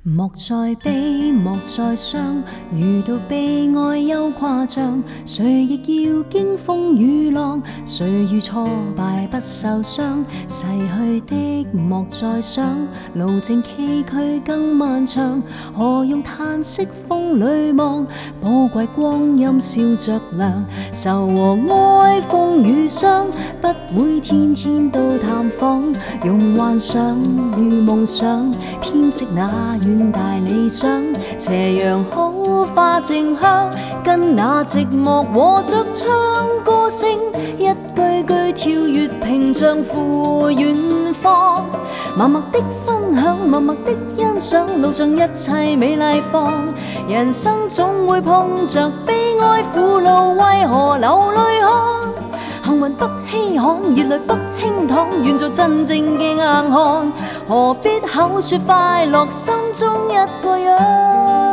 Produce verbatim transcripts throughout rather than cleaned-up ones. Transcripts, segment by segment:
莫再悲，莫再傷，遇到悲哀又誇張。誰亦要經風雨浪，誰遇挫敗不受傷。逝去的莫再想，路正崎嶇更漫長。何用嘆息風裏望，寶貴光陰笑着亮。愁和哀風雨傷，不會天天到探訪。用幻想與夢想，編織那遠大理想。斜陽好花正香，跟那寂寞和着唱歌聲，一句句跳躍屏障赴遠方。默默的分享，默默的欣賞，路上一切美麗放。人生總會碰着悲哀苦惱，為何流淚看？幸運不稀罕，熱淚不輕淌，願做真正嘅硬漢。何必口說快樂，心中一個樣。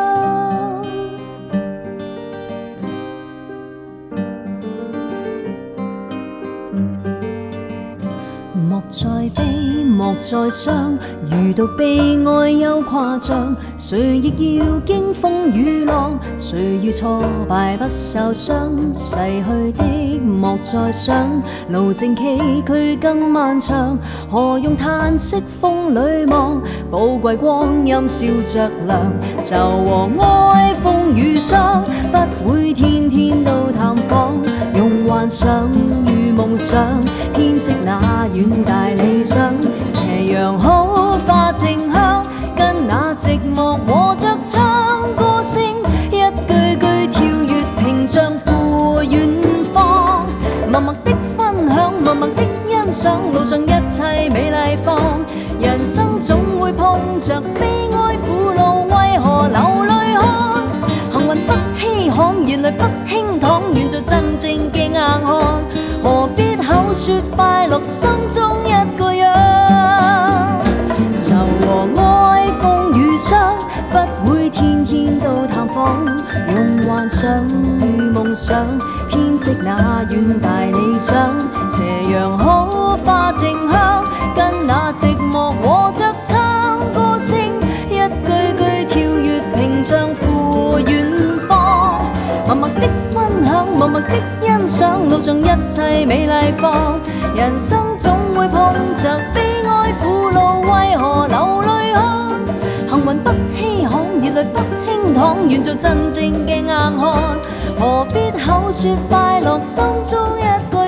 莫再悲，莫再傷，遇到悲哀又誇張。誰亦要經風雨浪，誰要挫敗不受傷。逝去的莫再想，路正崎嶇更漫長。何用嘆息風裏望，寶貴光陰笑着亮。愁和哀風雨傷，不會天天到探訪。用幻想與夢想，編織那遠大理想。斜陽好花正香，跟那寂寞和着唱歌聲，一句句跳躍屏障赴遠方。默默的分享，默默的欣賞，路上一切美麗放。人生總會碰着悲哀苦惱，為何流淚看？幸運不稀罕，熱淚不輕淌，願做真正嘅硬漢。何必口說快樂，心中一個樣。愁和哀風雨傷，不會天天到探訪。用幻想與夢想，編織那遠大理想。斜陽好花正香，跟那寂寞和着唱歌聲，一句句跳躍屏障赴遠方。默默的分享，默默的欣賞，路上一切美麗放。人生總會碰着悲哀苦惱，為何流淚看？幸運不稀罕，熱淚不輕淌，願做真正嘅硬漢。何必口說快樂，心中一個